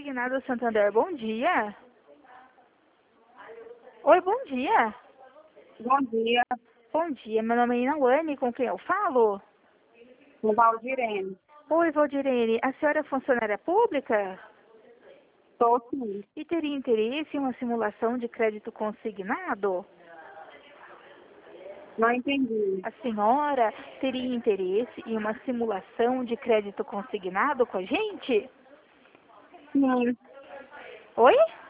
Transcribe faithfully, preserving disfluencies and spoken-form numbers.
Consignado Santander, bom dia. Oi, bom dia. Bom dia, Bom dia, meu nome é Inawane, com quem eu falo? no Valdirene. Oi, Valdirene, a senhora é funcionária pública? Estou sim. E teria interesse em uma simulação de crédito consignado? Não entendi. A senhora teria interesse em uma simulação de crédito consignado com a gente? Sim, Oi?